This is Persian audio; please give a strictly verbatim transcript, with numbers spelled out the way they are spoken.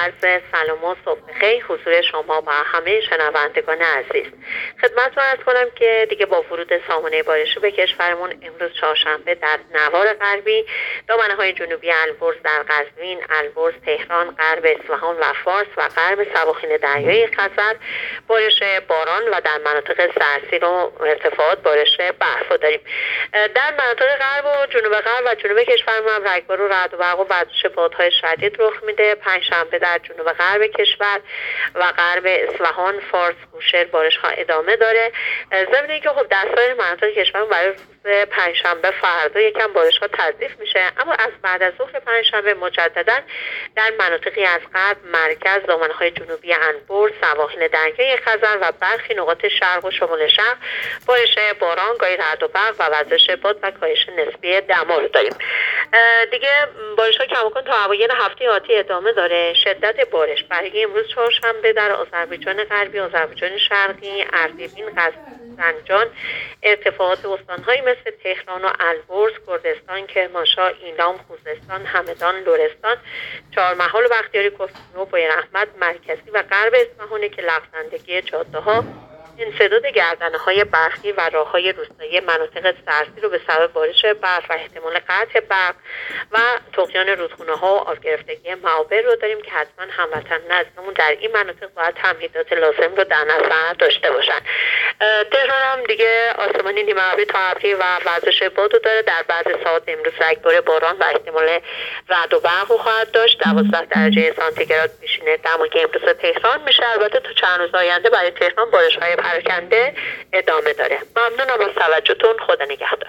عرض سلام و صبح بخیر حضور شما و همه شنوندگان عزیز. خدمتتون عرض کنم که دیگه با ورود سامانه بارشی به کشورمون امروز چهارشنبه در نوار غربی، دامنه‌های جنوبی البرز در قزوین، البرز، تهران، غرب اصفهان و فارس و غرب سواحل دریای خزر بارش باران و در مناطق سرسیر و ارتفاعات بارش برف داریم. در مناطق غرب و جنوب غرب و جنوب کشورمون هم رگبار و رعد و برق و وزش بادهای شدید رخ میده. پنجشنبه در جنوب غرب کشور و غرب اصفهان، فارس، بوشهر بارش ها ادامه داره. ضمن اینکه خب در سایر مناطق کشور برای روز پنجشنبه فردا یکم بارش ها تضعیف میشه، اما از بعد از ظهر پنجشنبه مجددا در مناطقی از غرب، مرکز، دامنه‌های جنوبی البرز، سواحل دریای خزر و برخی نقاط شرق و شمال شرق بارش باران، گاهی رعد و برق و وزش باد و کاهش نسبی دما رو داریم. دیگه بارش ها کماکان تا اوایل هفته آتی ادامه داره. شدت بارش برای امروز چهارشنبه در آذربایجان غربی، آذربایجان شرقی، اردبیل، زنجان، ارتفاعات استان‌هایی مثل تهران و البرز، کردستان، کرمانشاه، ایلام، خوزستان، همدان، لرستان، چهارمحال و بختیاری، کفرستان و بویراحمد، مرکزی و غرب اصفهان که لغزندگی جاده‌ها، انسداد گردنه‌های برفی و راه‌های روستایی مناطق سرسیر رو به سبب بارش برف و احتمال قطع برق و طغیان رودخونه‌ها و آب گرفتگی معابر رو داریم که حتما هموطن نزدمون در این مناطق باید تمهیدات لازم رو در نظر داشته باشن. تهران هم دیگه آسمانی نیمه ابری تا ابری و وزش باد رو داره. در بعض ساعات امروز رگبار باران و احتمال رعد و برق رو خواهد داشت. دوازده درجه سانتیگراد پیشینه دمای امروز تهران میشه. البته تا چند روز آینده برای تهران بارش‌های پراکنده ادامه داره. ممنونم از توجهتون. خدا نگهدار.